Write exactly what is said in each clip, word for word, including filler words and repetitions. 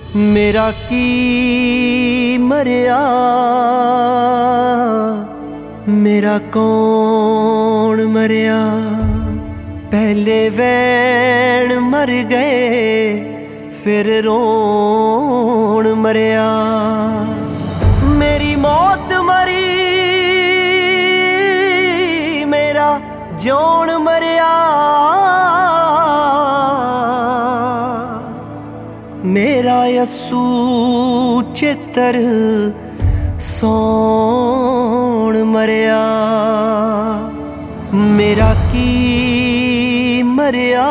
मेरा की मरिया, मेरा कौन मरिया। पहले वैन मर गए फिर रोन मरिया। मेरी मौत मरी मेरा जौन मरिया। मेरा यस्सू चित्तर सौन मरिया। मेरा की मरिया,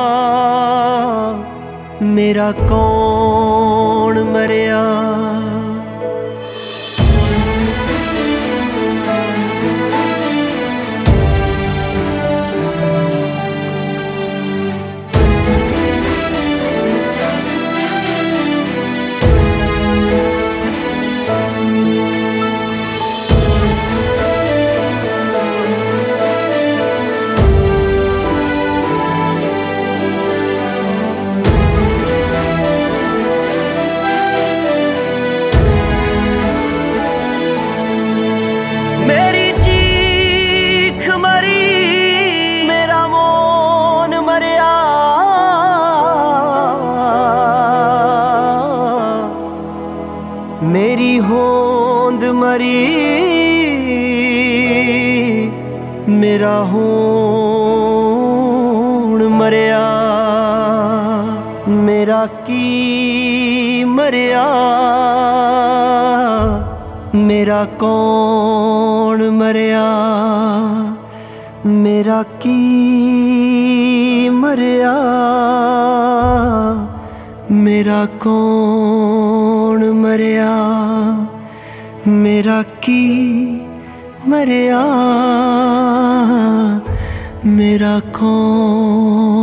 मेरा कौन मरिया। मेरी चीख मरी मेरा मौन मरिया। मेरी होंद मरी मेरा होन मरिया। मेरा की मरिया, मेरा कौन मरिया। मेरा की मरिया, मेरा कौन मरिया। मेरा की मरिया, मेरा कौन